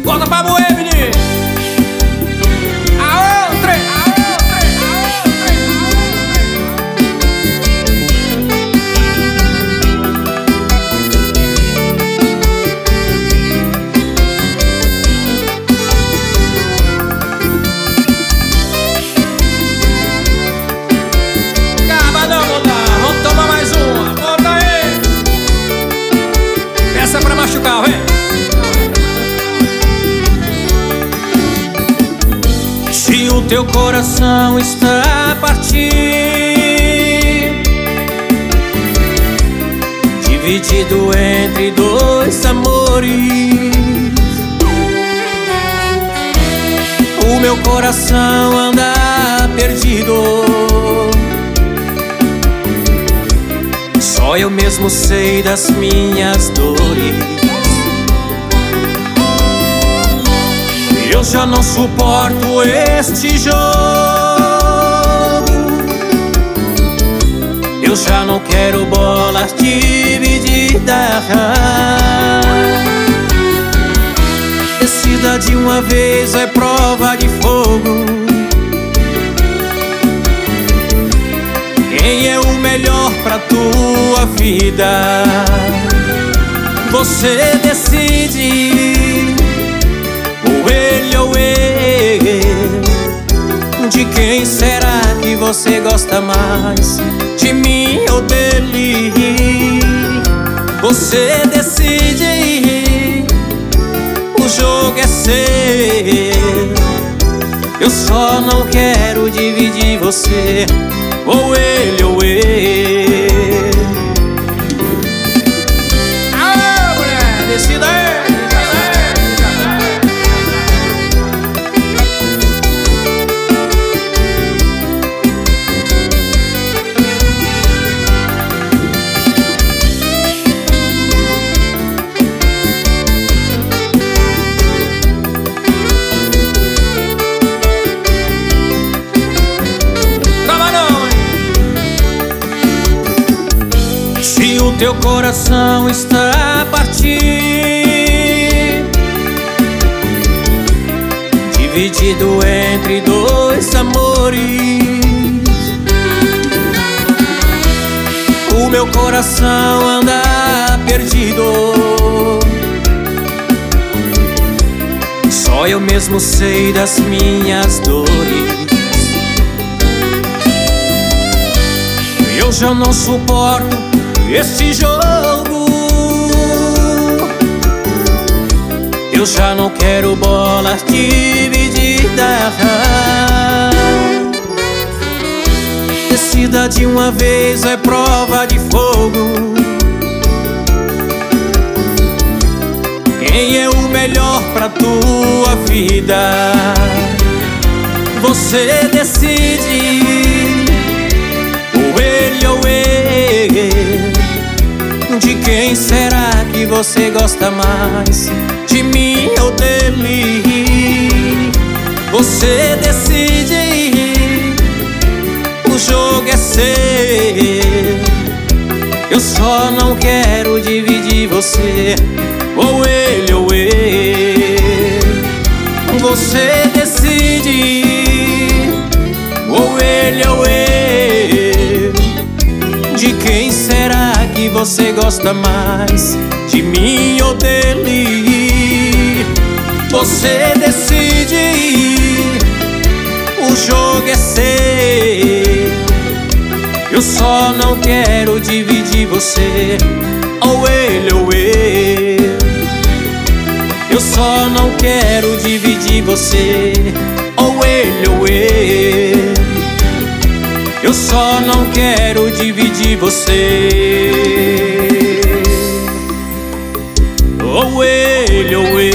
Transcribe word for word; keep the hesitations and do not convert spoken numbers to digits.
Bota pra moer, menino. Aô, trem, aô, trem, aô, trem, acaba não, bota. Vamos tomar mais uma. Bota aí. Essa é pra machucar, vem. Se o teu coração está a partir, dividido entre dois amores, o meu coração anda perdido. Só eu mesmo sei das minhas dores. Eu já não suporto este jogo. Eu já não quero bolas divididas. Decida de uma vez, é prova de fogo. Quem é o melhor pra tua vida? Você decide. Ou ele ou eu. De quem será que você gosta mais? De mim ou dele? Você decide. O jogo é seu. Eu só não quero dividir você. Ou ele ou eu. Aô, mulher, decida aí. Se o teu coração está a partir, dividido entre dois amores, o meu coração anda perdido. Só eu mesmo sei das minhas dores. Eu já não suporto este jogo. Eu já não quero bolas divididas. Decida de uma vez, é prova de fogo. Quem é o melhor pra tua vida? Você decide. Ou ele ou eu. De quem será que você gosta mais? De mim ou dele? Você decide. O jogo é seu. Eu só não quero dividir você. Ou ele ou eu. Você decide. Ou ele ou eu. De quem será que você gosta mais? De mim ou dele? Você decide. O jogo é seu. Eu só não quero dividir você. Ou ele ou eu. Eu só não quero dividir você. Ou ele ou eu. Eu só não quero dividir você. Ou ele ou eu.